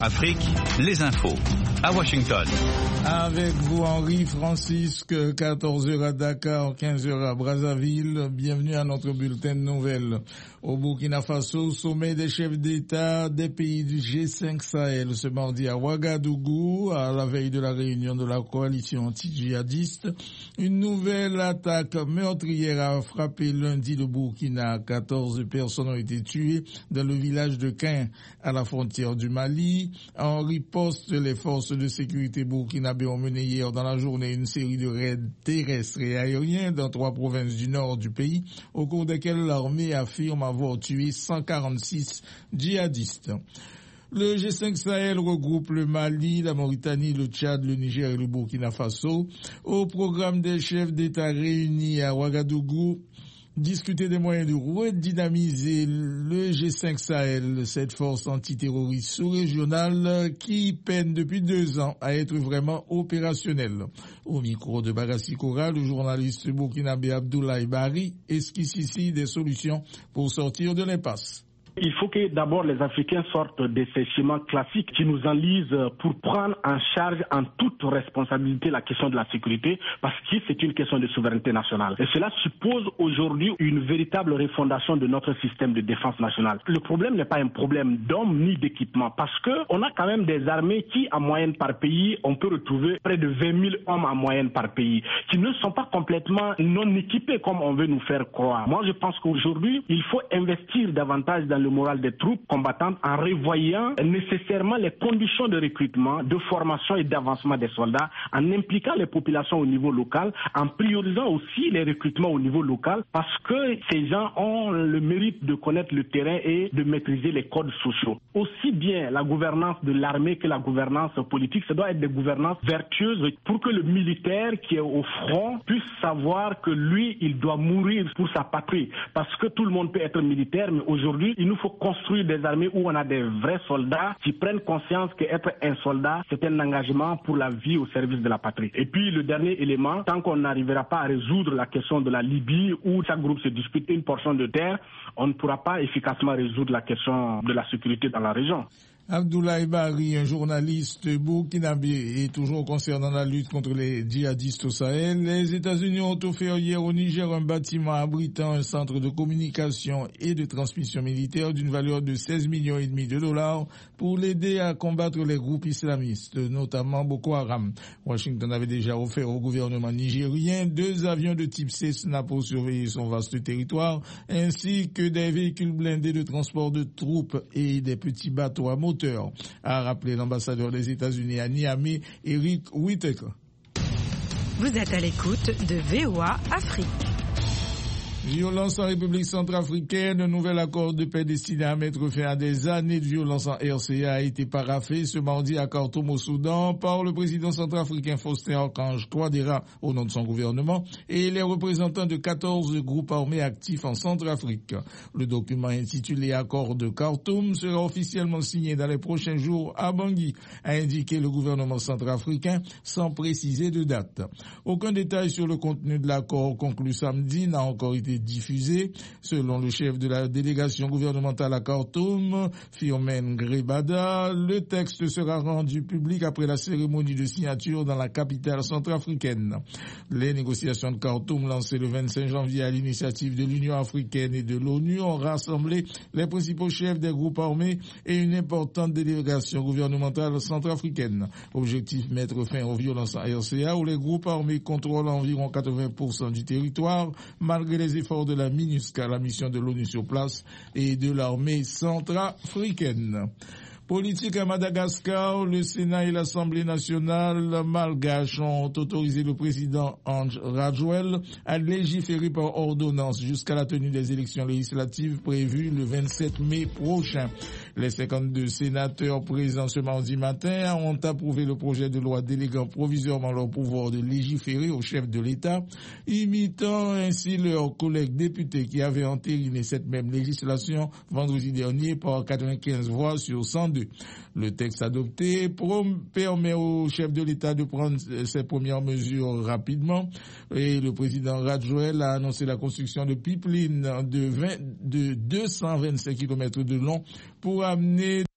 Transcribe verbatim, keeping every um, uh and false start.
Afrique, les infos, à Washington. Avec vous, Henri Francisque, quatorze heures à Dakar, quinze heures à Brazzaville. Bienvenue à notre bulletin de nouvelles. Au Burkina Faso, sommet des chefs d'État des pays du G cinq Sahel ce mardi à Ouagadougou, à la veille de la réunion de la coalition anti-djihadiste. Une nouvelle attaque meurtrière a frappé lundi le Burkina. quatorze personnes ont été tuées dans le village de Caen, à la frontière du Mali. En riposte, les forces de sécurité burkinabées ont mené hier dans la journée une série de raids terrestres et aériens dans trois provinces du nord du pays, au cours desquels l'armée affirme avoir tué cent quarante-six djihadistes. Le G cinq Sahel regroupe le Mali, la Mauritanie, le Tchad, le Niger et le Burkina Faso. Au programme des chefs d'État réunis à Ouagadougou, discuter des moyens de redynamiser le G cinq Sahel, cette force antiterroriste sous-régionale qui peine depuis deux ans à être vraiment opérationnelle. Au micro de Barassi Kora, le journaliste burkinabé Abdoulaye Bari esquisse ici des solutions pour sortir de l'impasse. Il faut que d'abord les Africains sortent de ces schémas classiques qui nous enlisent pour prendre en charge en toute responsabilité la question de la sécurité, parce que c'est une question de souveraineté nationale. Et cela suppose aujourd'hui une véritable refondation de notre système de défense nationale. Le problème n'est pas un problème d'hommes ni d'équipement, parce que on a quand même des armées qui, en moyenne par pays, on peut retrouver près de vingt mille hommes en moyenne par pays, qui ne sont pas complètement non équipés comme on veut nous faire croire. Moi, je pense qu'aujourd'hui, il faut investir davantage dans le moral des troupes combattantes en revoyant nécessairement les conditions de recrutement, de formation et d'avancement des soldats, en impliquant les populations au niveau local, en priorisant aussi les recrutements au niveau local, parce que ces gens ont le mérite de connaître le terrain et de maîtriser les codes sociaux. Aussi bien la gouvernance de l'armée que la gouvernance politique, ça doit être des gouvernances vertueuses pour que le militaire qui est au front puisse savoir que lui, il doit mourir pour sa patrie. Parce que tout le monde peut être militaire, mais aujourd'hui, il nous faut construire des armées où on a des vrais soldats qui prennent conscience qu'être un soldat, c'est un engagement pour la vie au service de la patrie. Et puis le dernier élément, tant qu'on n'arrivera pas à résoudre la question de la Libye, où chaque groupe se dispute une portion de terre, on ne pourra pas efficacement résoudre la question de la sécurité dans la région. Abdoulaye Bari, un journaliste burkinabé, et toujours concernant la lutte contre les djihadistes au Sahel, les États-Unis ont offert hier au Niger un bâtiment abritant un centre de communication et de transmission militaire d'une valeur de seize millions et demi de dollars pour l'aider à combattre les groupes islamistes, notamment Boko Haram. Washington avait déjà offert au gouvernement nigérien deux avions de type Cessna pour surveiller son vaste territoire, ainsi que des véhicules blindés de transport de troupes et des petits bateaux à moteur, a rappelé l'ambassadeur des États-Unis à Niamey, Eric Whittaker. Vous êtes à l'écoute de V O A Afrique. Violence en République centrafricaine, un nouvel accord de paix destiné à mettre fin à des années de violence en R C A a été paraphé ce mardi à Khartoum au Soudan par le président centrafricain Faustin Archange Touadéra au nom de son gouvernement et les représentants de quatorze groupes armés actifs en Centrafrique. Le document intitulé Accord de Khartoum sera officiellement signé dans les prochains jours à Bangui, a indiqué le gouvernement centrafricain sans préciser de date. Aucun détail sur le contenu de l'accord conclu samedi n'a encore été diffusé. Selon le chef de la délégation gouvernementale à Khartoum, Firmin Grebada, le texte sera rendu public après la cérémonie de signature dans la capitale centrafricaine. Les négociations de Khartoum lancées le vingt-cinq janvier à l'initiative de l'Union africaine et de l'ONU ont rassemblé les principaux chefs des groupes armés et une importante délégation gouvernementale centrafricaine. Objectif, mettre fin aux violences en R C A où les groupes armés contrôlent environ quatre-vingts pour cent du territoire malgré les efforts de la MINUSCA, la mission de l'ONU sur place, et de l'armée centrafricaine. Politique à Madagascar, le Sénat et l'Assemblée nationale malgache ont autorisé le président Ange Rajouel à légiférer par ordonnance jusqu'à la tenue des élections législatives prévues le vingt-sept mai prochain. Les cinquante-deux sénateurs présents ce mardi matin ont approuvé le projet de loi déléguant provisoirement leur pouvoir de légiférer au chef de l'État, imitant ainsi leurs collègues députés qui avaient entériné cette même législation vendredi dernier par quatre-vingt-quinze voix sur cent deux. Le texte adopté permet au chef de l'État de prendre ses premières mesures rapidement et le président Rajouel a annoncé la construction de pipelines de, vingt, de deux cent vingt-cinq kilomètres de long pour amener